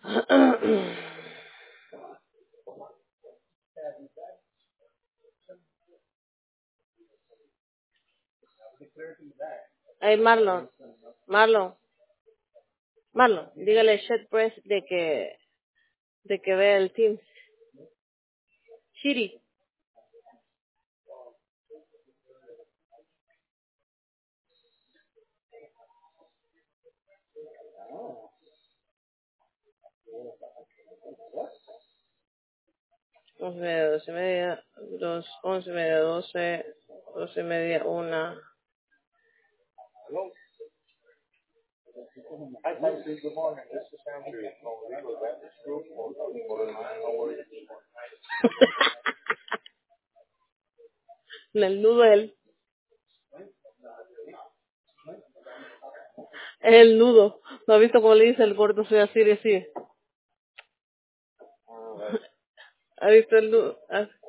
Hey, Marlon, dígale a Shed Press de que vea el Teams. Shiri. Once y media, 12:30, 11:30, 12:30, 1. Hi, Tyson. Good morning. This is Andrew from Legal Advantage Group for Modern Line. How are you? El nudo es el nudo. ¿No has visto cómo le dice el gordo? Soy así, así. ¿Has visto el nudo?